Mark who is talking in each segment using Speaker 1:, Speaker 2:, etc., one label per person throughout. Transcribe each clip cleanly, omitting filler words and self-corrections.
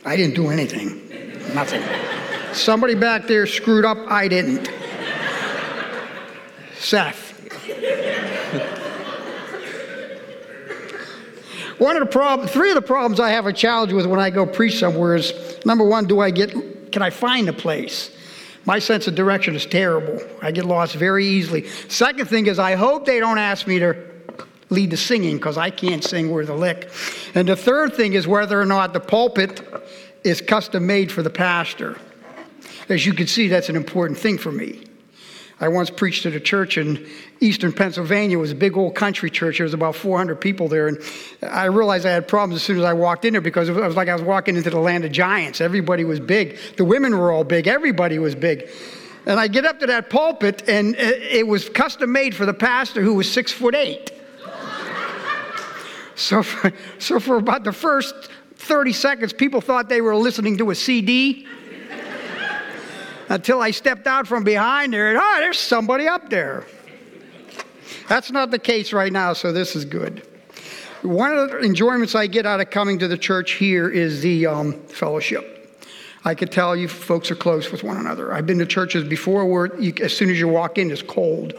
Speaker 1: I didn't do anything. Nothing. Somebody back there screwed up. I didn't. Seth. Three of the problems I have a challenge with when I go preach somewhere is, number one, can I find a place? My sense of direction is terrible. I get lost very easily. Second thing is, I hope they don't ask me to lead the singing, because I can't sing worth a lick. And the third thing is whether or not the pulpit is custom made for the pastor. As you can see, that's an important thing for me. I once preached at a church in eastern Pennsylvania. It was a big old country church. There was about 400 people there. And I realized I had problems as soon as I walked in there, because it was like I was walking into the land of giants. Everybody was big. The women were all big. Everybody was big. And I get up to that pulpit, and it was custom made for the pastor, who was 6'8". So for about the first 30 seconds, people thought they were listening to a CD. Until I stepped out from behind there, and there's somebody up there. That's not the case right now, so this is good. One of the enjoyments I get out of coming to the church here is the fellowship. I could tell you folks are close with one another. I've been to churches before where as soon as you walk in, it's cold.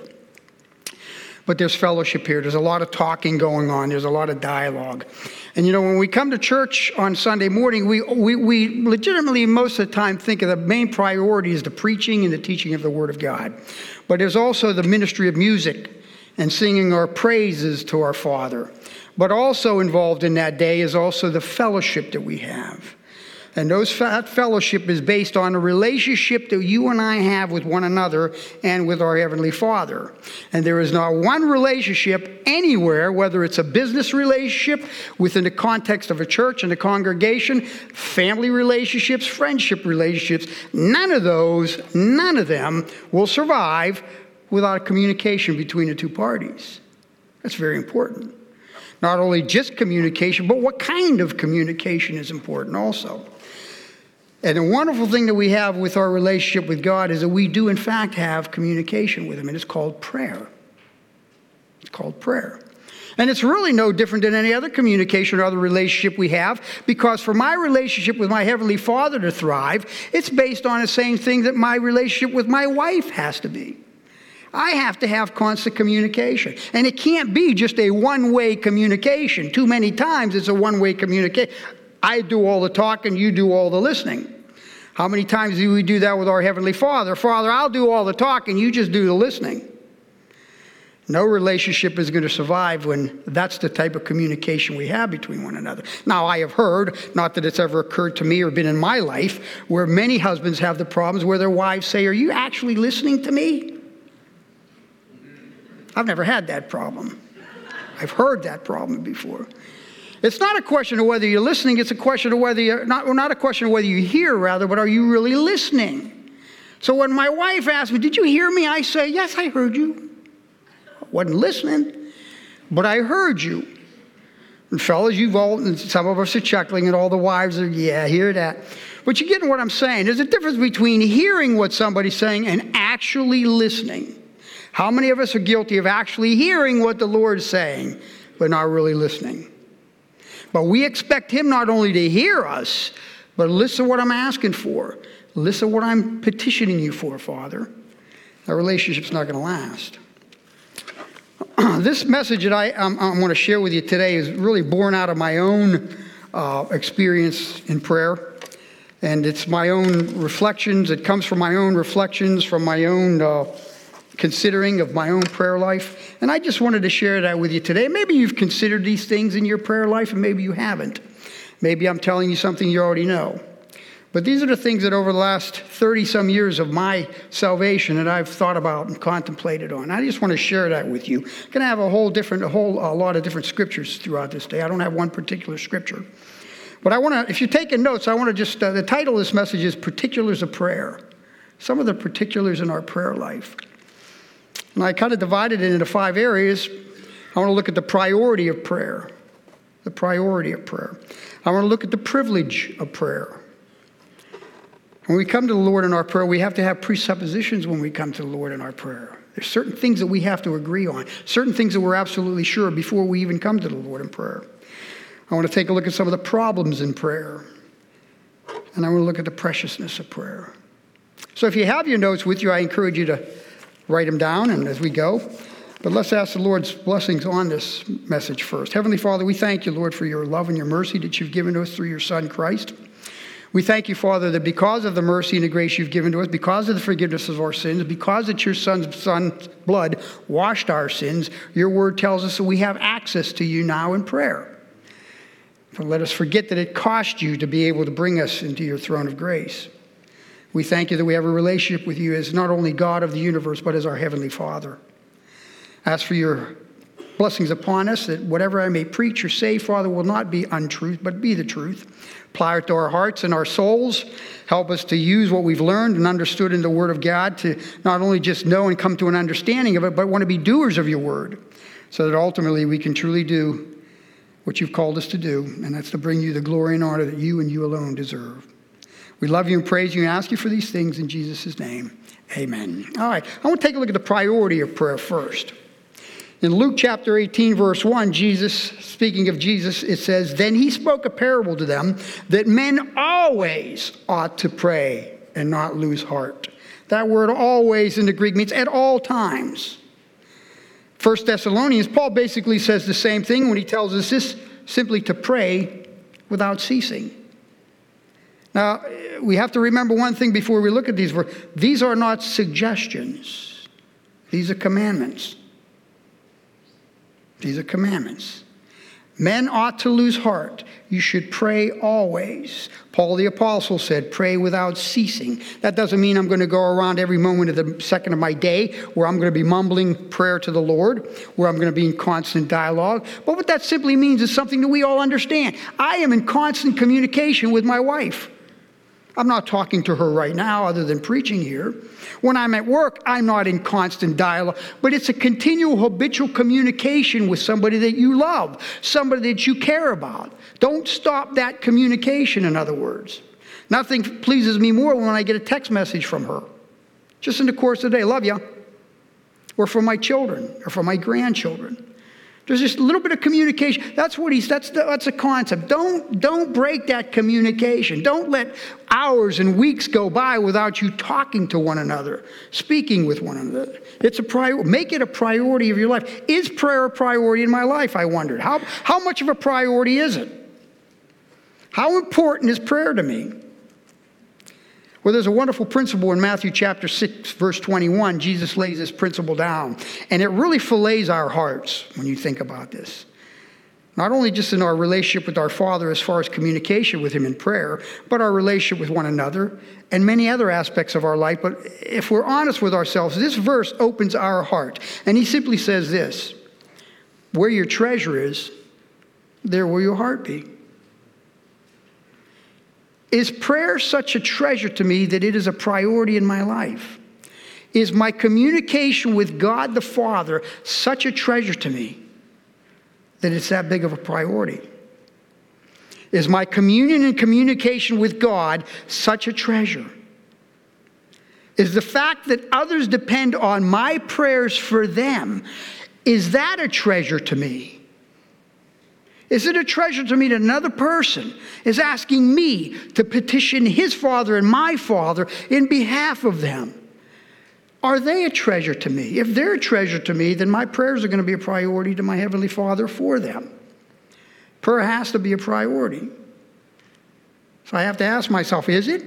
Speaker 1: But there's fellowship here. There's a lot of talking going on. There's a lot of dialogue. And when we come to church on Sunday morning, we legitimately most of the time think of the main priority is the preaching and the teaching of the Word of God. But there's also the ministry of music and singing our praises to our Father. But also involved in that day is also the fellowship that we have. And that fellowship is based on a relationship that you and I have with one another and with our Heavenly Father. And there is not one relationship anywhere, whether it's a business relationship within the context of a church and a congregation, family relationships, friendship relationships, none of them will survive without communication between the two parties. That's very important. Not only just communication, but what kind of communication is important also. And the wonderful thing that we have with our relationship with God is that we do, in fact, have communication with Him, and it's called prayer. It's called prayer. And it's really no different than any other communication or other relationship we have, because for my relationship with my Heavenly Father to thrive, it's based on the same thing that my relationship with my wife has to be. I have to have constant communication. And it can't be just a one-way communication. Too many times it's a one-way communication. I do all the talking, you do all the listening. How many times do we do that with our Heavenly Father? Father, I'll do all the talking, you just do the listening. No relationship is going to survive when that's the type of communication we have between one another. Now, I have heard, not that it's ever occurred to me or been in my life, where many husbands have the problems where their wives say, "Are you actually listening to me?" I've never had that problem. I've heard that problem before. It's not a question of whether you're listening, it's a question of whether you're not a question of whether you hear, rather, but are you really listening? So when my wife asks me, "Did you hear me?" I say, "Yes, I heard you." I wasn't listening, but I heard you. And fellas, and some of us are chuckling, and all the wives are, "Yeah, I hear that." But you're getting what I'm saying. There's a difference between hearing what somebody's saying and actually listening. How many of us are guilty of actually hearing what the Lord's saying, but not really listening? But we expect Him not only to hear us, but listen to what I'm asking for. Listen to what I'm petitioning you for, Father. That relationship's not going to last. This message that I want to share with you today is really born out of my own experience in prayer. And it's my own reflections. It comes from my own reflections, from my own considering of my own prayer life. And I just wanted to share that with you today. Maybe you've considered these things in your prayer life, and maybe you haven't. Maybe I'm telling you something you already know. But these are the things that over the last 30-some years of my salvation that I've thought about and contemplated on. I just want to share that with you. I'm going to have a lot of different scriptures throughout this day. I don't have one particular scripture. But I want to, if you're taking notes, I want to just, the title of this message is Particulars of Prayer. Some of the particulars in our prayer life. And I kind of divided it into 5 areas. I want to look at the priority of prayer. The priority of prayer. I want to look at the privilege of prayer. When we come to the Lord in our prayer, we have to have presuppositions when we come to the Lord in our prayer. There's certain things that we have to agree on. Certain things that we're absolutely sure before we even come to the Lord in prayer. I want to take a look at some of the problems in prayer. And I want to look at the preciousness of prayer. So if you have your notes with you, I encourage you to write them down and as we go. But let's ask the Lord's blessings on this message first. Heavenly Father, we thank you, Lord, for your love and your mercy that you've given to us through your Son, Christ. We thank you, Father, that because of the mercy and the grace you've given to us, because of the forgiveness of our sins, because that your Son's blood washed our sins, your word tells us that we have access to you now in prayer. So let us forget that it cost you to be able to bring us into your throne of grace. We thank you that we have a relationship with you as not only God of the universe, but as our Heavenly Father. Ask for your blessings upon us, that whatever I may preach or say, Father, will not be untruth, but be the truth. Apply it to our hearts and our souls. Help us to use what we've learned and understood in the Word of God to not only just know and come to an understanding of it, but want to be doers of your Word, so that ultimately we can truly do what you've called us to do, and that's to bring you the glory and honor that you and you alone deserve. We love you and praise you and ask you for these things in Jesus' name. Amen. All right, I want to take a look at the priority of prayer first. In Luke chapter 18, verse 1, speaking of Jesus, it says, "Then he spoke a parable to them that men always ought to pray and not lose heart." That word always in the Greek means at all times. 1 Thessalonians, Paul basically says the same thing when he tells us this, simply to pray without ceasing. Now, we have to remember one thing before we look at these verses. These are not suggestions. These are commandments. These are commandments. Men ought to lose heart. You should pray always. Paul the Apostle said, pray without ceasing. That doesn't mean I'm going to go around every moment of the second of my day where I'm going to be mumbling prayer to the Lord, where I'm going to be in constant dialogue. But what that simply means is something that we all understand. I am in constant communication with my wife. I'm not talking to her right now other than preaching here. When I'm at work, I'm not in constant dialogue, but it's a continual habitual communication with somebody that you love, somebody that you care about. Don't stop that communication, in other words. Nothing pleases me more when I get a text message from her, just in the course of the day, love you, or from my children, or from my grandchildren. There's just a little bit of communication. That's a concept. Don't break that communication. Don't let hours and weeks go by without you talking to one another, speaking with one another. It's a priority. Make it a priority of your life. Is prayer a priority in my life? I wondered. How much of a priority is it? How important is prayer to me? Well, there's a wonderful principle in Matthew chapter 6, verse 21. Jesus lays this principle down. And it really fillets our hearts when you think about this. Not only just in our relationship with our Father as far as communication with Him in prayer, but our relationship with one another and many other aspects of our life. But if we're honest with ourselves, this verse opens our heart. And He simply says this, where your treasure is, there will your heart be. Is prayer such a treasure to me that it is a priority in my life? Is my communication with God the Father such a treasure to me that it's that big of a priority? Is my communion and communication with God such a treasure? Is the fact that others depend on my prayers for them, is that a treasure to me? Is it a treasure to me that another person is asking me to petition his Father and my Father in behalf of them? Are they a treasure to me? If they're a treasure to me, then my prayers are going to be a priority to my Heavenly Father for them. Prayer has to be a priority. So I have to ask myself, is it?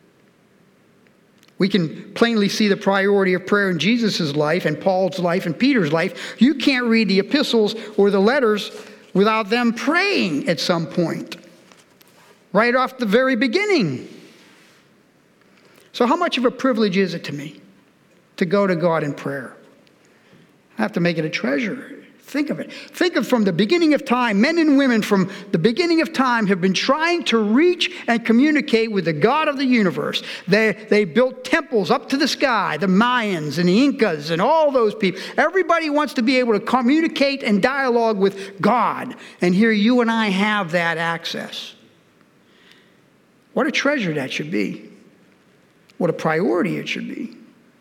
Speaker 1: We can plainly see the priority of prayer in Jesus' life and Paul's life and Peter's life. You can't read the epistles or the letters without them praying at some point, right off the very beginning. So how much of a privilege is it to me to go to God in prayer? I have to make it a treasure. Think of it. Think of from the beginning of time, men and women from the beginning of time have been trying to reach and communicate with the God of the universe. They built temples up to the sky, the Mayans and the Incas and all those people. Everybody wants to be able to communicate and dialogue with God. And here you and I have that access. What a treasure that should be. What a priority it should be.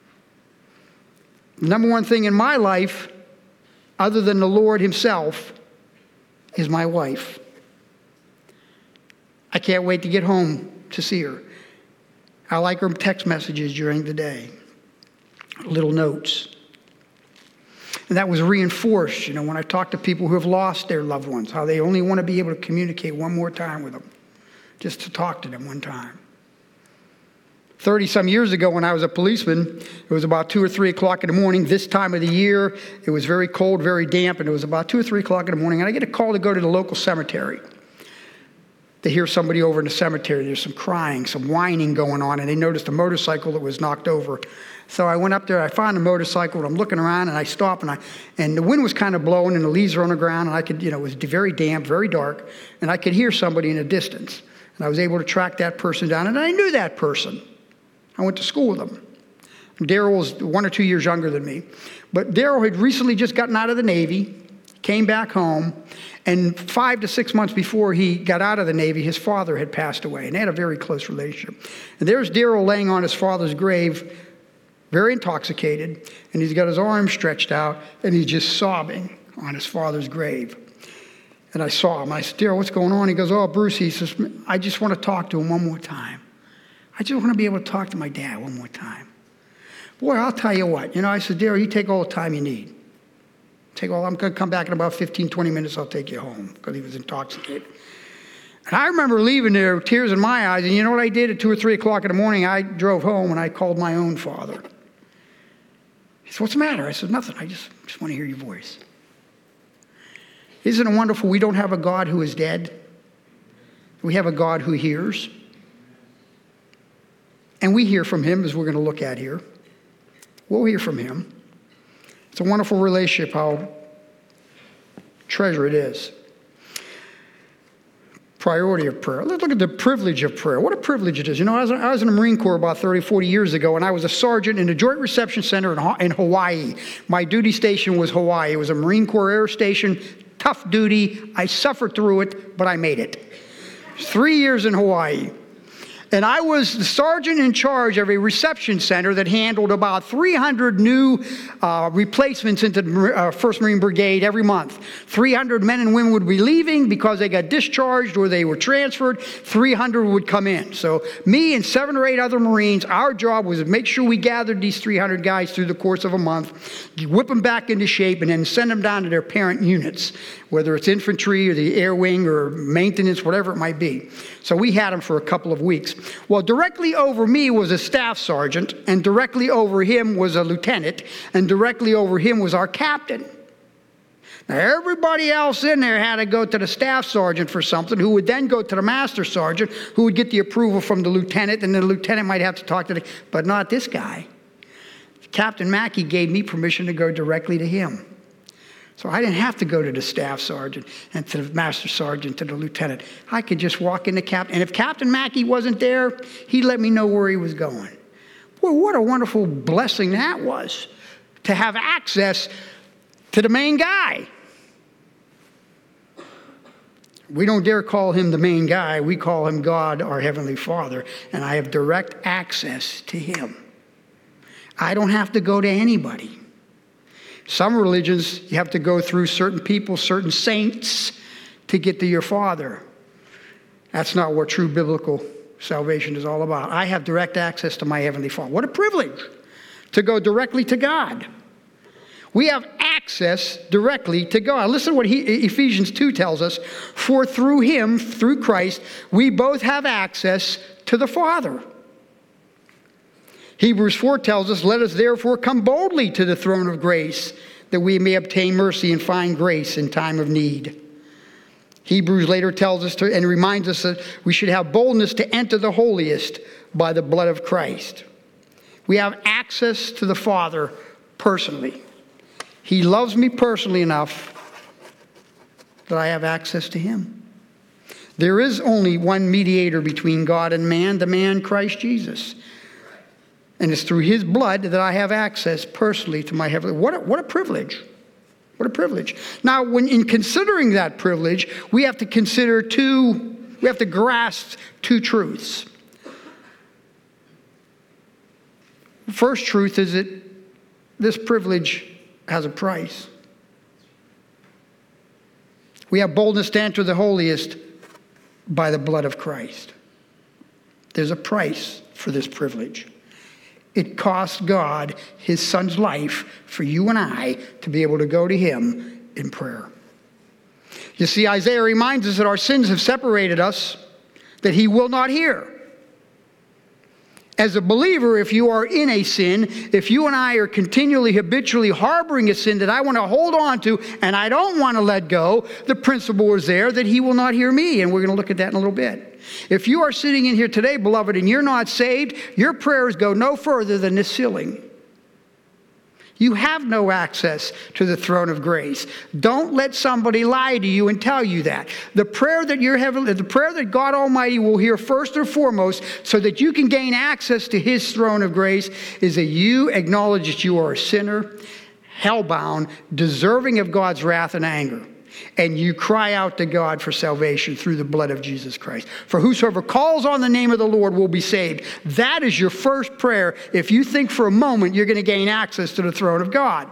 Speaker 1: The number one thing in my life, other than the Lord Himself, is my wife. I can't wait to get home to see her. I like her text messages during the day, little notes. And that was reinforced, when I talk to people who have lost their loved ones, how they only want to be able to communicate one more time with them, just to talk to them one time. 30-some years ago when I was a policeman, it was about 2 or 3 o'clock in the morning. This time of the year, it was very cold, very damp, and it was about 2 or 3 o'clock in the morning, and I get a call to go to the local cemetery. They hear somebody over in the cemetery. There's some crying, some whining going on, and they noticed a motorcycle that was knocked over. So I went up there, I found the motorcycle, and I'm looking around, and I stop, and the wind was kind of blowing, and the leaves were on the ground, and I could, it was very damp, very dark, and I could hear somebody in the distance. And I was able to track that person down, and I knew that person. I went to school with him. Daryl was 1 or 2 years younger than me. But Daryl had recently just gotten out of the Navy, came back home, and 5 to 6 months before he got out of the Navy, his father had passed away, and they had a very close relationship. And there's Daryl laying on his father's grave, very intoxicated, and he's got his arms stretched out, and he's just sobbing on his father's grave. And I saw him. I said, Daryl, what's going on? He goes, oh, Bruce, he says, I just want to talk to him one more time. I just want to be able to talk to my dad one more time. Boy, I'll tell you what. I said, Daryl, you take all the time you need. I'm going to come back in about 15, 20 minutes. I'll take you home, because he was intoxicated. And I remember leaving there, tears in my eyes. And you know what I did at 2 or 3 o'clock in the morning? I drove home and I called my own father. He said, what's the matter? I said, nothing. I just want to hear your voice. Isn't it wonderful we don't have a God who is dead? We have a God who hears. And we hear from him, as we're going to look at here. We'll hear from him. It's a wonderful relationship, how treasure it is. Priority of prayer. Let's look at the privilege of prayer. What a privilege it is. I was in the Marine Corps about 30, 40 years ago, and I was a sergeant in the Joint Reception Center in Hawaii. My duty station was Hawaii. It was a Marine Corps air station, tough duty. I suffered through it, but I made it. 3 years in Hawaii. And I was the sergeant in charge of a reception center that handled about 300 new replacements into the 1st Marine Brigade every month. 300 men and women would be leaving because they got discharged or they were transferred. 300 would come in. So me and 7 or 8 other Marines, our job was to make sure we gathered these 300 guys through the course of a month, whip them back into shape, and then send them down to their parent units, whether it's infantry or the air wing or maintenance, whatever it might be. So we had them for a couple of weeks. Well, directly over me was a staff sergeant, and directly over him was a lieutenant, and directly over him was our captain. Now, everybody else in there had to go to the staff sergeant for something, who would then go to the master sergeant, who would get the approval from the lieutenant, and the lieutenant might have to talk to but not this guy. Captain Mackey gave me permission to go directly to him. So I didn't have to go to the staff sergeant and to the master sergeant, to the lieutenant. I could just walk in the captain. And if Captain Mackey wasn't there, he'd let me know where he was going. Boy, what a wonderful blessing that was, to have access to the main guy. We don't dare call him the main guy. We call him God, our Heavenly Father. And I have direct access to him. I don't have to go to anybody. Some religions, you have to go through certain people, certain saints, to get to your Father. That's not what true biblical salvation is all about. I have direct access to my Heavenly Father. What a privilege to go directly to God. We have access directly to God. Listen to what Ephesians 2 tells us. For through him, through Christ, we both have access to the Father. Hebrews 4 tells us, let us therefore come boldly to the throne of grace, that we may obtain mercy and find grace in time of need. Hebrews later tells us and reminds us that we should have boldness to enter the holiest by the blood of Christ. We have access to the Father personally. He loves me personally enough that I have access to him. There is only one mediator between God and man, the man Christ Jesus. And it's through his blood that I have access personally to my heavenly. What a privilege. What a privilege. Now, when in considering that privilege, we have to grasp 2 truths. First truth is that this privilege has a price. We have boldness to enter the holiest by the blood of Christ. There's a price for this privilege. It cost God his Son's life for you and I to be able to go to him in prayer. You see, Isaiah reminds us that our sins have separated us, that he will not hear. As a believer, if you are in a sin, if you and I are continually, habitually harboring a sin that I want to hold on to and I don't want to let go, the principle is there that he will not hear me. And we're going to look at that in a little bit. If you are sitting in here today, beloved, and you're not saved, your prayers go no further than this ceiling. You have no access to the throne of grace. Don't let somebody lie to you and tell you that. The prayer that God Almighty will hear first and foremost so that you can gain access to his throne of grace is that you acknowledge that you are a sinner, hellbound, deserving of God's wrath and anger. And you cry out to God for salvation through the blood of Jesus Christ. For whosoever calls on the name of the Lord will be saved. That is your first prayer if you think for a moment you're going to gain access to the throne of God.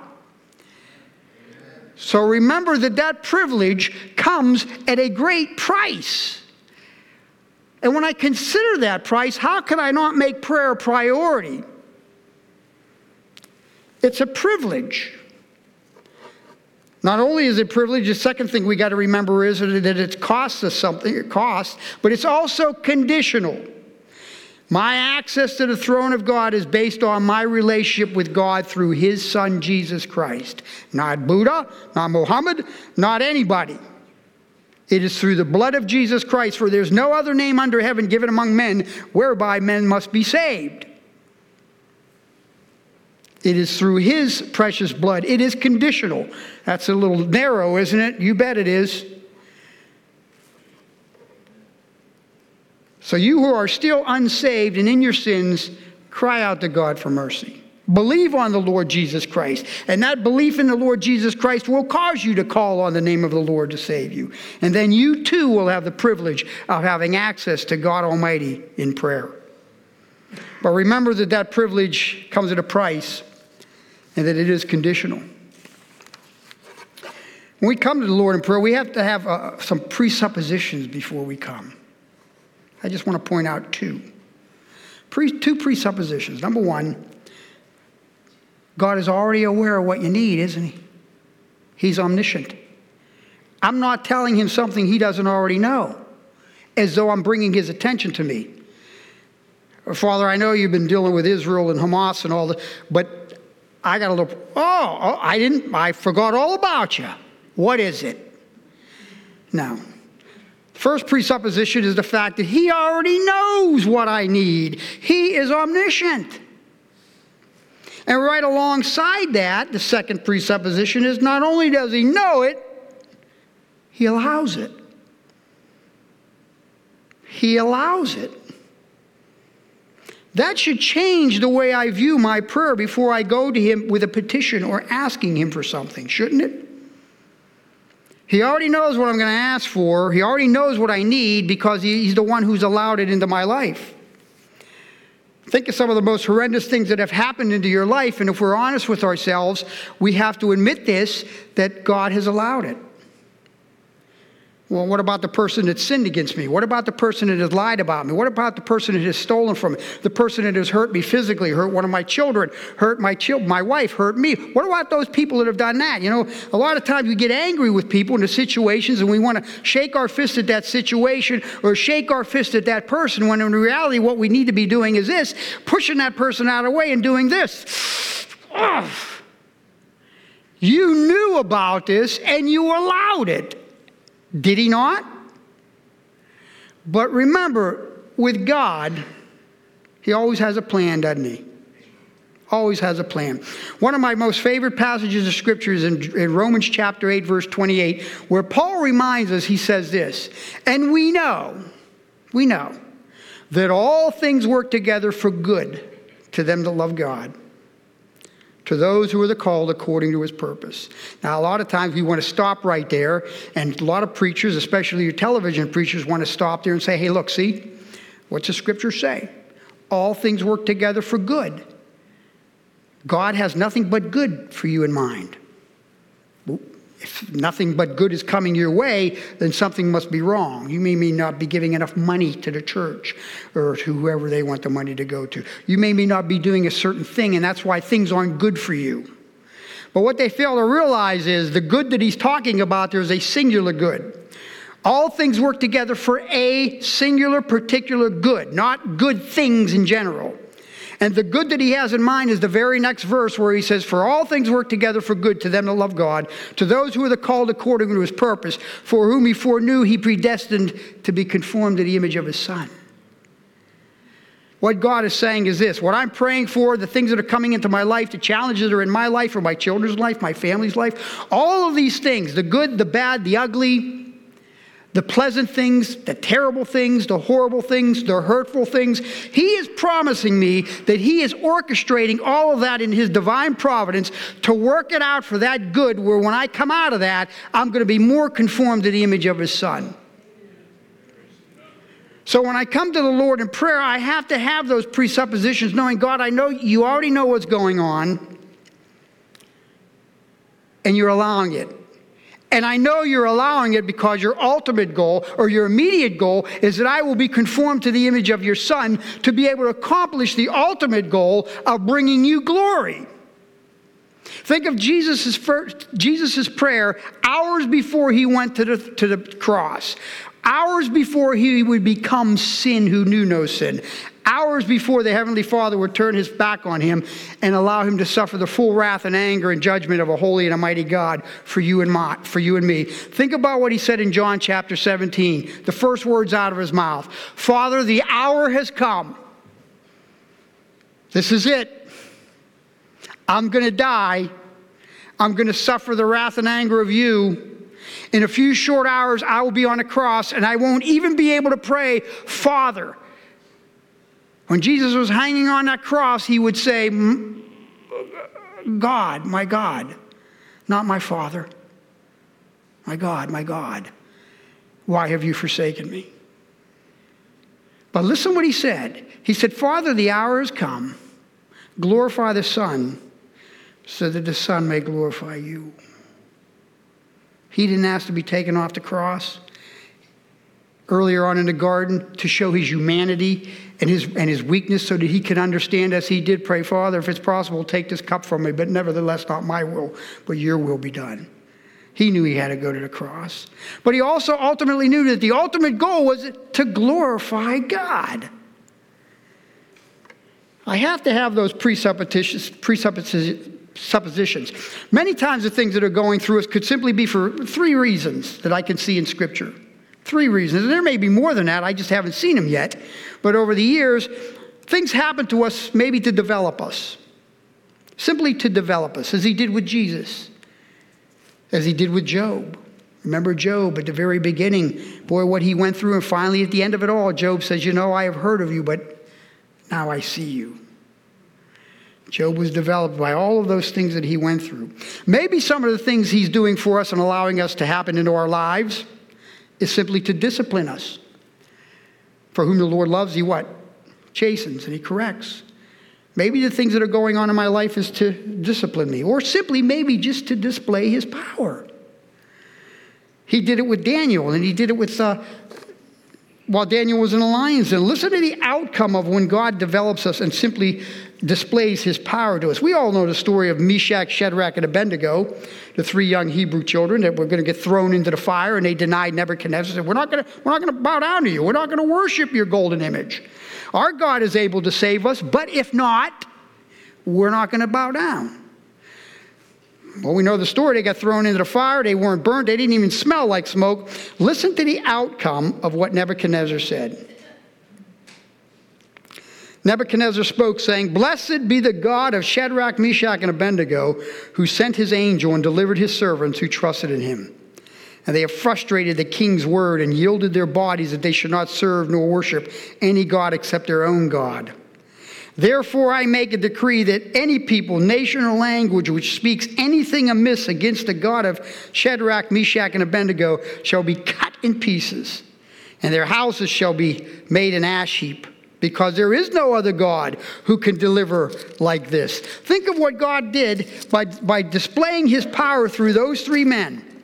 Speaker 1: So remember that privilege comes at a great price. And when I consider that price, how can I not make prayer a priority? It's a privilege. Not only is it privilege, the second thing we got to remember is that it costs us something, but it's also conditional. My access to the throne of God is based on my relationship with God through his Son, Jesus Christ. Not Buddha, not Muhammad, not anybody. It is through the blood of Jesus Christ, for there's no other name under heaven given among men whereby men must be saved. It is through his precious blood. It is conditional. That's a little narrow, isn't it? You bet it is. So you who are still unsaved and in your sins, cry out to God for mercy. Believe on the Lord Jesus Christ. And that belief in the Lord Jesus Christ will cause you to call on the name of the Lord to save you. And then you too will have the privilege of having access to God Almighty in prayer. But remember that privilege comes at a price, and that it is conditional. When we come to the Lord in prayer, we have to have some presuppositions before we come. I just want to point out two presuppositions. Number one, God is already aware of what you need, isn't he? He's omniscient. I'm not telling him something he doesn't already know, as though I'm bringing his attention to me. Father, I know you've been dealing with Israel and Hamas and all that, but I got a little, I forgot all about you. What is it? Now, first presupposition is the fact that he already knows what I need. He is omniscient. And right alongside that, the second presupposition is not only does he know it, he allows it. He allows it. That should change the way I view my prayer before I go to him with a petition or asking him for something, shouldn't it? He already knows what I'm going to ask for. He already knows what I need because he's the one who's allowed it into my life. Think of some of the most horrendous things that have happened into your life, and if we're honest with ourselves, we have to admit this, that God has allowed it. Well, what about the person that sinned against me? What about the person that has lied about me? What about the person that has stolen from me? The person that has hurt me physically, hurt one of my children, hurt my wife, hurt me. What about those people that have done that? You know, a lot of times we get angry with people in the situations and we want to shake our fist at that situation or shake our fist at that person, when in reality what we need to be doing is this, pushing that person out of the way and doing this. Ugh. You knew about this and you allowed it. Did he not? But remember, with God, he always has a plan, doesn't he? Always has a plan. One of my most favorite passages of Scripture is in Romans chapter 8, verse 28, where Paul reminds us, he says this, and we know that all things work together for good to them that love God, to those who are the called according to his purpose. Now, a lot of times we want to stop right there, and a lot of preachers, especially your television preachers, want to stop there and say, hey, look, see, what's the Scripture say? All things work together for good. God has nothing but good for you in mind. If nothing but good is coming your way, then something must be wrong. You may not be giving enough money to the church or to whoever they want the money to go to. You may not be doing a certain thing, and that's why things aren't good for you. But what they fail to realize is the good that he's talking about, there's a singular good. All things work together for a singular, particular good, not good things in general. And the good that he has in mind is the very next verse where he says, for all things work together for good to them that love God, to those who are the called according to his purpose, for whom he foreknew he predestined to be conformed to the image of his Son. What God is saying is this: what I'm praying for, the things that are coming into my life, the challenges that are in my life or my children's life, my family's life, all of these things, the good, the bad, the ugly, the pleasant things, the terrible things, the horrible things, the hurtful things. He is promising me that he is orchestrating all of that in his divine providence to work it out for that good, where when I come out of that, I'm going to be more conformed to the image of his Son. So when I come to the Lord in prayer, I have to have those presuppositions, knowing, God, I know you already know what's going on, and you're allowing it. And I know you're allowing it because your ultimate goal or your immediate goal is that I will be conformed to the image of your Son to be able to accomplish the ultimate goal of bringing you glory. Think of Jesus' prayer hours before he went to the cross. Hours before he would become sin who knew no sin. Hours before the Heavenly Father would turn his back on him and allow him to suffer the full wrath and anger and judgment of a holy and a mighty God for you and me. Think about what he said in John chapter 17. The first words out of his mouth. Father, the hour has come. This is it. I'm going to die. I'm going to suffer the wrath and anger of you. In a few short hours, I will be on a cross, and I won't even be able to pray, Father. When Jesus was hanging on that cross, he would say, God, my God, not my Father. My God, why have you forsaken me? But listen what he said. He said, Father, the hour has come. Glorify the Son, so that the Son may glorify you. He didn't ask to be taken off the cross earlier on in the garden to show his humanity and his weakness, so that he could understand, as he did, pray, Father, if it's possible, take this cup from me, but nevertheless not my will, but your will be done. He knew he had to go to the cross. But he also ultimately knew that the ultimate goal was to glorify God. I have to have those presuppositions. Many times the things that are going through us could simply be for three reasons that I can see in Scripture. Three reasons. And there may be more than that. I just haven't seen them yet. But over the years, things happen to us maybe to develop us. Simply to develop us, as he did with Jesus. As he did with Job. Remember Job at the very beginning. Boy, what he went through. And finally, at the end of it all, Job says, I have heard of you, but now I see you. Job was developed by all of those things that he went through. Maybe some of the things he's doing for us and allowing us to happen into our lives is simply to discipline us. For whom the Lord loves, he what? Chastens, and he corrects. Maybe the things that are going on in my life is to discipline me, or simply maybe just to display his power. He did it with Daniel, and he did it with while Daniel was in the lion's den. Listen to the outcome of when God develops us and simply displays his power to us. We all know the story of Meshach, Shadrach, and Abednego, the three young Hebrew children that were going to get thrown into the fire, and they denied Nebuchadnezzar. Said, we're not going to bow down to you. We're not going to worship your golden image. Our God is able to save us, but if not, we're not going to bow down. Well, we know the story. They got thrown into the fire. They weren't burnt. They didn't even smell like smoke. Listen to the outcome of what Nebuchadnezzar said. Nebuchadnezzar spoke, saying, Blessed be the God of Shadrach, Meshach, and Abednego, who sent his angel and delivered his servants who trusted in him. And they have frustrated the king's word and yielded their bodies that they should not serve nor worship any god except their own God. Therefore I make a decree that any people, nation, or language which speaks anything amiss against the God of Shadrach, Meshach, and Abednego shall be cut in pieces, and their houses shall be made an ash heap, because there is no other God who can deliver like this. Think of what God did by displaying his power through those three men.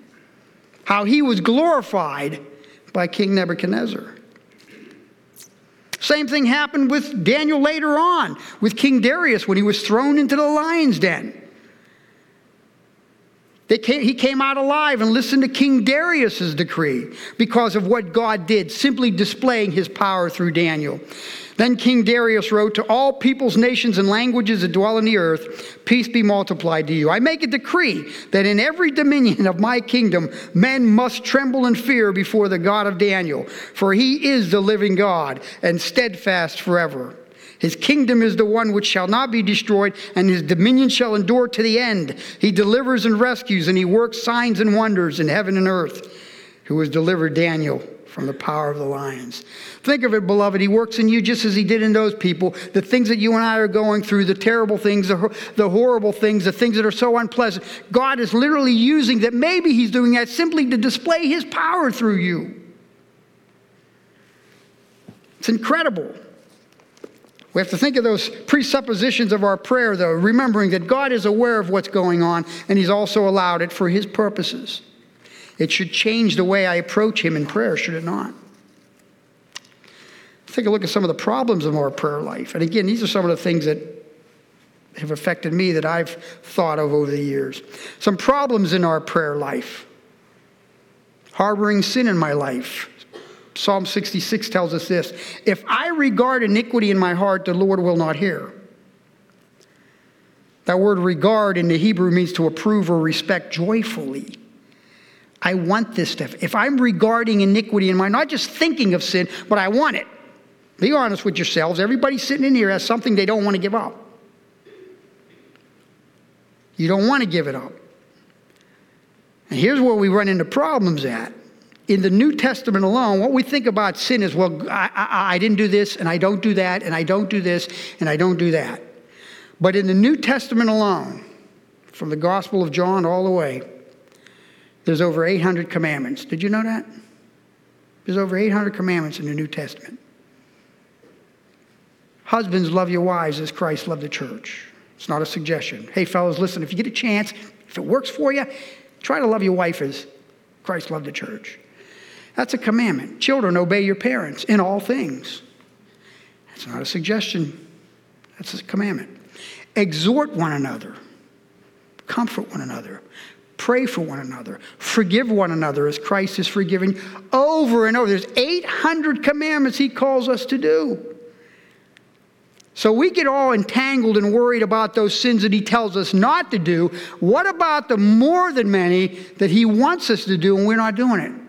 Speaker 1: how he was glorified by King Nebuchadnezzar. Same thing happened with Daniel later on, with King Darius when he was thrown into the lion's den. He came out alive and listened to King Darius's decree because of what God did, simply displaying his power through Daniel. Then King Darius wrote, to all peoples, nations, and languages that dwell on the earth, peace be multiplied to you. I make a decree that in every dominion of my kingdom, men must tremble and fear before the God of Daniel, for he is the living God and steadfast forever. His kingdom is the one which shall not be destroyed, and his dominion shall endure to the end. He delivers and rescues, and he works signs and wonders in heaven and earth, who has delivered Daniel from the power of the lions. Think of it, beloved. He works in you just as he did in those people. The things that you and I are going through, the terrible things, the horrible things, the things that are so unpleasant, God is literally using that. Maybe he's doing that simply to display his power through you. It's incredible. We have to think of those presuppositions of our prayer, though, remembering that God is aware of what's going on, and he's also allowed it for his purposes. It should change the way I approach him in prayer, should it not? Take a look at some of the problems of our prayer life. And again, these are some of the things that have affected me that I've thought of over the years. Some problems in our prayer life. Harboring sin in my life. Psalm 66 tells us this: if I regard iniquity in my heart, the Lord will not hear. That word regard in the Hebrew means to approve or respect joyfully. I want this stuff. If I'm regarding iniquity in my, not just thinking of sin, but I want it. Be honest with yourselves. Everybody sitting in here has something they don't want to give up. You don't want to give it up. And here's where we run into problems at. In the New Testament alone, what we think about sin is, well, I didn't do this, and I don't do that, and I don't do this, and I don't do that. But in the New Testament alone, from the Gospel of John all the way, there's over 800 commandments. Did you know that? There's over 800 commandments in the New Testament. Husbands, love your wives as Christ loved the church. It's not a suggestion. Hey, fellas, listen, if you get a chance, if it works for you, try to love your wife as Christ loved the church. That's a commandment. Children, obey your parents in all things. That's not a suggestion. That's a commandment. Exhort one another. Comfort one another. Pray for one another. Forgive one another as Christ has forgiven over and over. There's 800 commandments he calls us to do. So we get all entangled and worried about those sins that he tells us not to do. What about the more than many that he wants us to do and we're not doing it?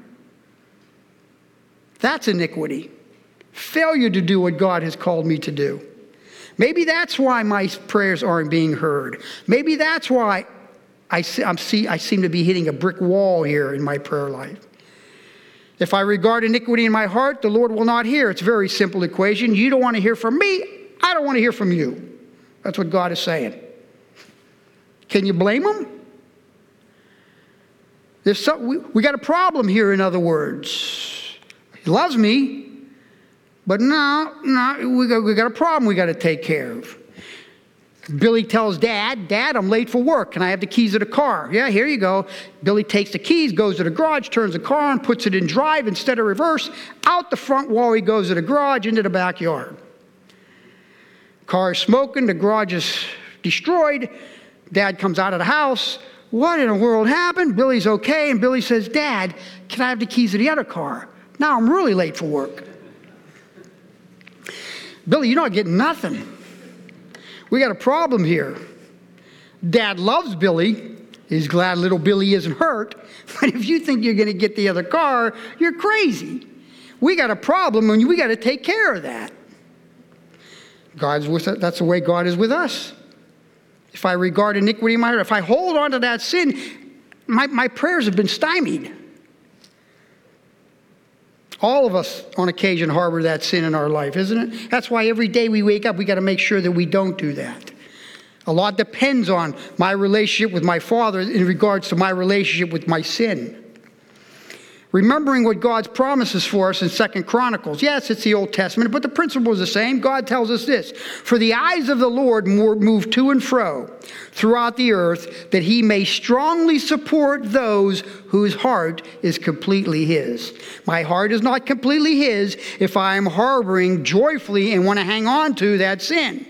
Speaker 1: That's iniquity. Failure to do what God has called me to do. Maybe that's why my prayers aren't being heard. Maybe that's why I seem to be hitting a brick wall here in my prayer life. If I regard iniquity in my heart, the Lord will not hear. It's a very simple equation. You don't want to hear from me. I don't want to hear from you. That's what God is saying. Can you blame him? We got a problem here, in other words. He loves me, but no, we got a problem we got to take care of. Billy tells Dad, I'm late for work. Can I have the keys of the car? Yeah, here you go. Billy takes the keys, goes to the garage, turns the car on, puts it in drive instead of reverse. Out the front wall he goes to the garage, into the backyard. Car is smoking, the garage is destroyed. Dad comes out of the house. What in the world happened? Billy's okay, and Billy says, Dad, can I have the keys of the other car? Now I'm really late for work. Billy, you're not getting nothing. We got a problem here. Dad loves Billy. He's glad little Billy isn't hurt. But if you think you're going to get the other car, you're crazy. We got a problem, and we got to take care of that. God's with us. That's the way God is with us. If I regard iniquity in my heart, if I hold on to that sin, my prayers have been stymied. All of us on occasion harbor that sin in our life, isn't it? That's why every day we wake up, we got to make sure that we don't do that. A lot depends on my relationship with my Father in regards to my relationship with my sin. Remembering what God's promises for us in 2 Chronicles. Yes, it's the Old Testament, but the principle is the same. God tells us this: for the eyes of the Lord move to and fro throughout the earth, that he may strongly support those whose heart is completely his. My heart is not completely his if I am harboring joyfully and want to hang on to that sin.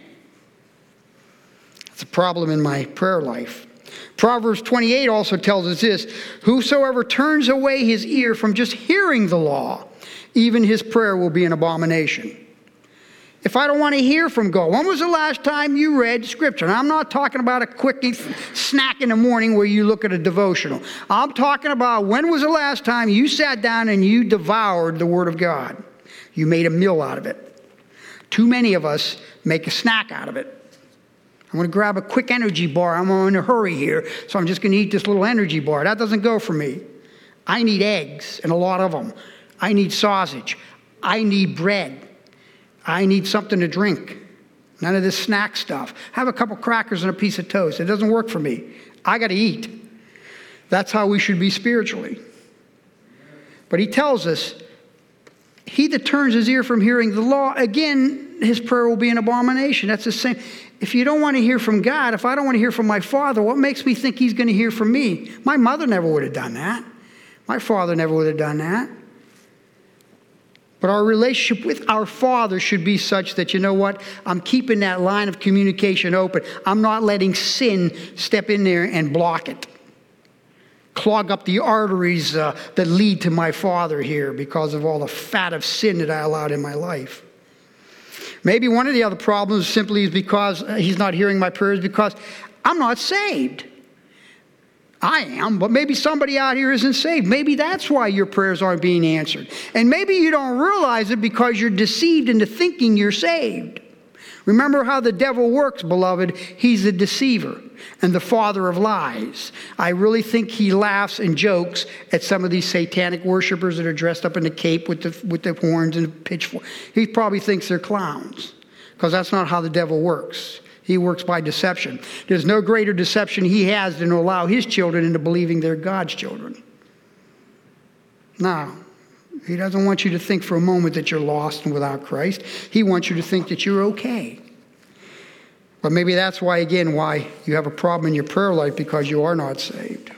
Speaker 1: It's a problem in my prayer life. Proverbs 28 also tells us this: whosoever turns away his ear from just hearing the law, even his prayer will be an abomination. If I don't want to hear from God, when was the last time you read Scripture? And I'm not talking about a quick snack in the morning where you look at a devotional. I'm talking about when was the last time you sat down and you devoured the Word of God? You made a meal out of it. Too many of us make a snack out of it. I'm going to grab a quick energy bar. I'm in a hurry here, so I'm just going to eat this little energy bar. That doesn't go for me. I need eggs, and a lot of them. I need sausage. I need bread. I need something to drink. None of this snack stuff. Have a couple crackers and a piece of toast. It doesn't work for me. I got to eat. That's how we should be spiritually. But he tells us, he that turns his ear from hearing the law, again, his prayer will be an abomination. That's the same. If you don't want to hear from God, if I don't want to hear from my Father, what makes me think he's going to hear from me? My mother never would have done that. My father never would have done that. But our relationship with our Father should be such that, you know what, I'm keeping that line of communication open. I'm not letting sin step in there and block it. Clog up the arteries that lead to my Father here because of all the fat of sin that I allowed in my life. Maybe one of the other problems simply is because he's not hearing my prayers because I'm not saved. I am, but maybe somebody out here isn't saved. Maybe that's why your prayers aren't being answered. And maybe you don't realize it because you're deceived into thinking you're saved. Remember how the devil works, beloved. He's a deceiver and the father of lies. I really think he laughs and jokes at some of these satanic worshipers that are dressed up in the cape with the horns and the pitchfork. He probably thinks they're clowns because that's not how the devil works. He works by deception. There's no greater deception he has than to allow his children into believing they're God's children. Now, he doesn't want you to think for a moment that you're lost and without Christ. He wants you to think that you're okay. But maybe that's why you have a problem in your prayer life, because you are not saved.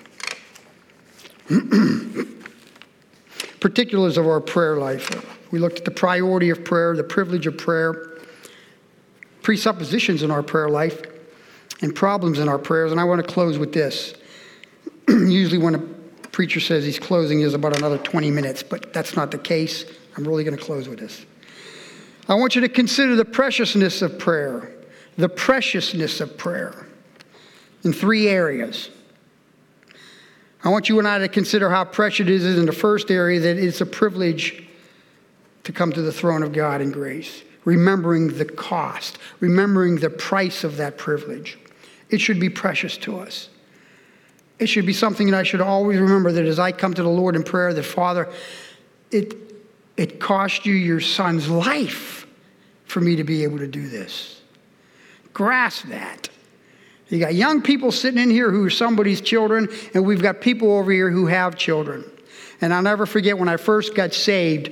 Speaker 1: Particulars of our prayer life. We looked at the priority of prayer, the privilege of prayer, presuppositions in our prayer life, and problems in our prayers. And I want to close with this. Usually when a preacher says he's closing, is about another 20 minutes, but that's not the case. I'm really going to close with this. I want you to consider the preciousness of prayer. The preciousness of prayer in 3 areas. I want you and I to consider how precious it is in the first area, that it's a privilege to come to the throne of God in grace. Remembering the cost, remembering the price of that privilege. It should be precious to us. It should be something that I should always remember, that as I come to the Lord in prayer, that Father, it cost you your son's life for me to be able to do this. Grasp that. You got young people sitting in here who are somebody's children, and we've got people over here who have children. And I'll never forget when I first got saved,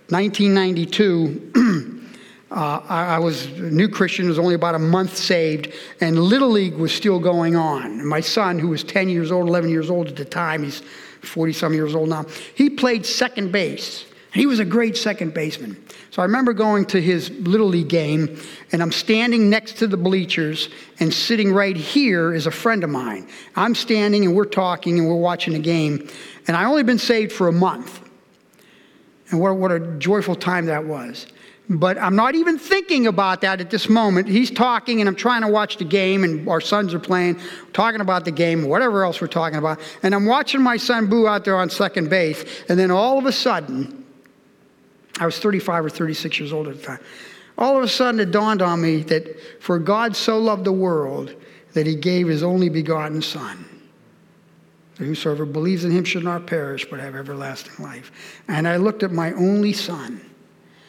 Speaker 1: 1992, I was a new Christian, was only about a month saved, and Little League was still going on. And my son, who was 10 years old, 11 years old at the time, he's 40-some years old now, he played second base. He was a great second baseman. So I remember going to his Little League game, and I'm standing next to the bleachers, and sitting right here is a friend of mine. I'm standing, and we're talking, and we're watching the game. And I only been saved for a month. And what a joyful time that was. But I'm not even thinking about that at this moment. He's talking, and I'm trying to watch the game, and our sons are playing, talking about the game, whatever else we're talking about. And I'm watching my son Boo out there on second base, and then all of a sudden, I was 35 or 36 years old at the time. All of a sudden, it dawned on me that for God so loved the world that he gave his only begotten Son, that whosoever believes in him should not perish but have everlasting life. And I looked at my only son,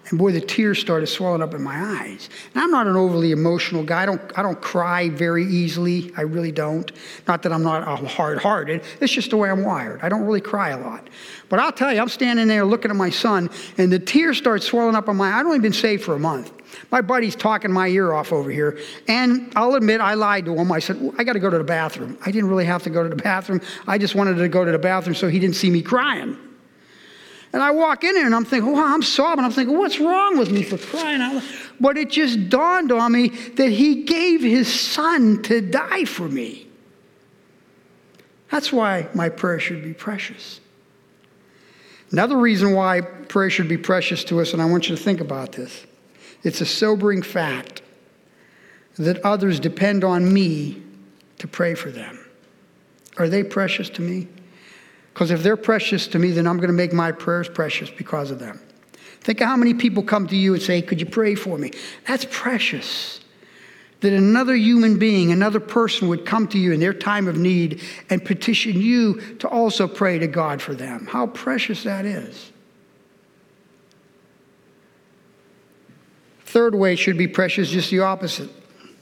Speaker 1: And boy, the tears started swelling up in my eyes. And I'm not an overly emotional guy. I don't cry very easily. I really don't. Not that I'm not hard-hearted. It's just the way I'm wired. I don't really cry a lot. But I'll tell you, I'm standing there looking at my son, and the tears start swelling up in my eyes. I'd only been saved for a month. My buddy's talking my ear off over here. And I'll admit, I lied to him. I said, I got to go to the bathroom. I didn't really have to go to the bathroom. I just wanted to go to the bathroom so he didn't see me crying. And I walk in there and I'm thinking, wow, I'm sobbing. I'm thinking, what's wrong with me for crying out loud? But it just dawned on me that he gave his son to die for me. That's why my prayer should be precious. Another reason why prayer should be precious to us, and I want you to think about this. It's a sobering fact that others depend on me to pray for them. Are they precious to me? Because if they're precious to me, then I'm going to make my prayers precious because of them. Think of how many people come to you and say, could you pray for me? That's precious. That another human being, another person would come to you in their time of need and petition you to also pray to God for them. How precious that is. Third way should be precious, just the opposite.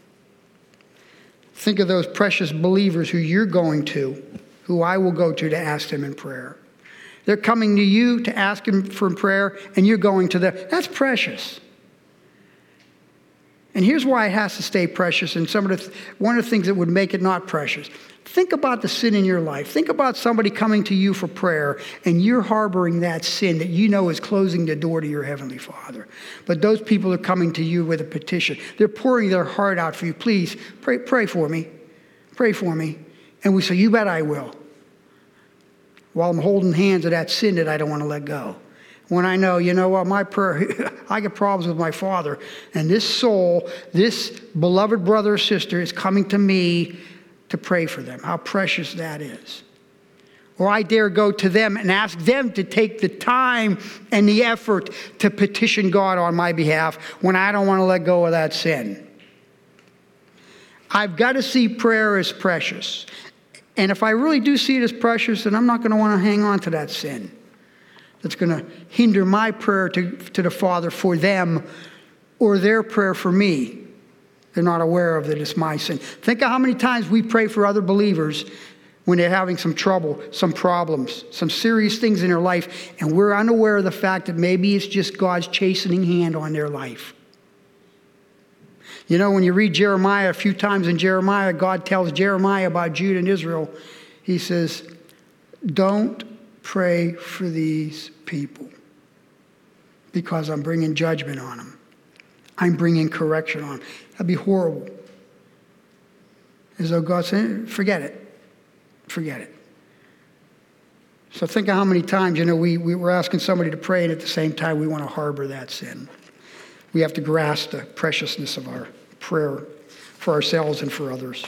Speaker 1: Think of those precious believers who you're going to, who I will go to ask them in prayer. They're coming to you to ask them for prayer, and you're going to them. That's precious. And here's why it has to stay precious, and one of the things that would make it not precious. Think about the sin in your life. Think about somebody coming to you for prayer, and you're harboring that sin that you know is closing the door to your Heavenly Father. But those people are coming to you with a petition. They're pouring their heart out for you. Please, pray for me. Pray for me. And we say, you bet I will. While I'm holding hands of that sin that I don't want to let go. When I know, you know what, my prayer, I get problems with my Father. And this soul, this beloved brother or sister is coming to me to pray for them. How precious that is. Or I dare go to them and ask them to take the time and the effort to petition God on my behalf when I don't want to let go of that sin. I've got to see prayer as precious. And if I really do see it as precious, then I'm not going to want to hang on to that sin. That's going to hinder my prayer to the Father for them or their prayer for me. They're not aware of that it's my sin. Think of how many times we pray for other believers when they're having some trouble, some problems, some serious things in their life, and we're unaware of the fact that maybe it's just God's chastening hand on their life. You know, when you read Jeremiah a few times in Jeremiah, God tells Jeremiah about Judah and Israel. He says, don't pray for these people because I'm bringing judgment on them. I'm bringing correction on them. That'd be horrible. As though God said, forget it. Forget it. So think of how many times, you know, we're asking somebody to pray, and at the same time we want to harbor that sin. We have to grasp the preciousness of our prayer for ourselves and for others.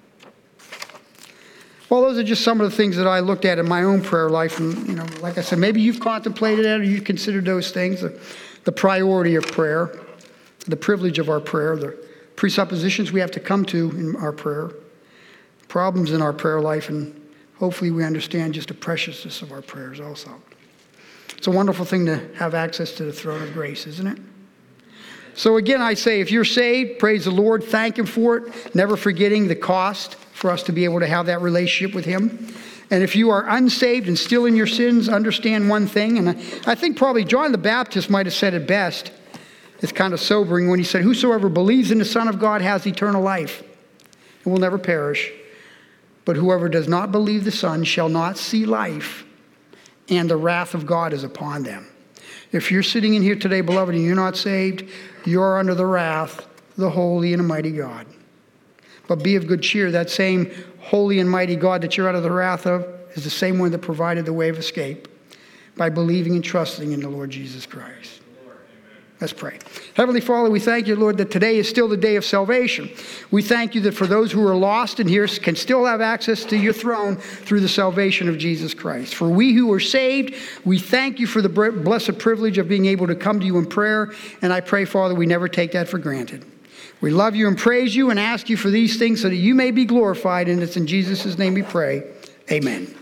Speaker 1: Well, those are just some of the things that I looked at in my own prayer life. And, you know, like I said, maybe you've contemplated that or you've considered those things, the priority of prayer, the privilege of our prayer, the presuppositions we have to come to in our prayer, problems in our prayer life, and hopefully we understand just the preciousness of our prayers also. It's a wonderful thing to have access to the throne of grace, isn't it? So again, I say, if you're saved, praise the Lord, thank Him for it, never forgetting the cost for us to be able to have that relationship with Him. And if you are unsaved and still in your sins, understand one thing, and I think probably John the Baptist might have said it best. It's kind of sobering when he said, whosoever believes in the Son of God has eternal life and will never perish. But whoever does not believe the Son shall not see life, and the wrath of God is upon them. If you're sitting in here today, beloved, and you're not saved, you're under the wrath of the holy and mighty God. But be of good cheer. That same holy and mighty God that you're out of the wrath of is the same one that provided the way of escape by believing and trusting in the Lord Jesus Christ. Let's pray. Heavenly Father, we thank you, Lord, that today is still the day of salvation. We thank you that for those who are lost in here can still have access to your throne through the salvation of Jesus Christ. For we who are saved, we thank you for the blessed privilege of being able to come to you in prayer. And I pray, Father, we never take that for granted. We love you and praise you and ask you for these things so that you may be glorified. And it's in Jesus' name we pray. Amen.